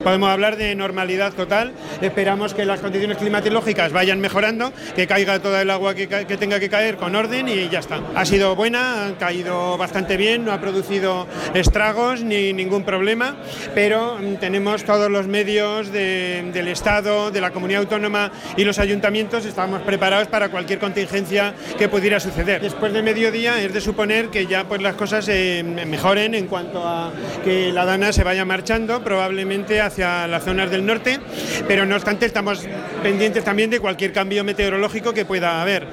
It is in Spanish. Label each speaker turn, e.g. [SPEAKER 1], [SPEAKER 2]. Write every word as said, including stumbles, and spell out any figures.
[SPEAKER 1] Podemos hablar de normalidad total, esperamos que las condiciones climatológicas vayan mejorando, que caiga toda el agua que, ca- que tenga que caer con orden y ya está. Ha sido buena, ha caído bastante bien, no ha producido estragos ni ningún problema, pero mm, tenemos todos los medios de- del Estado, de la Comunidad Autónoma y los ayuntamientos, estamos preparados para cualquier contingencia que pudiera suceder. Después de mediodía es de suponer que ya pues las cosas eh, mejoren en cuanto a que la Dana se vaya marchando, probablemente a hacia las zonas del norte, pero no obstante estamos pendientes también de cualquier cambio meteorológico que pueda haber.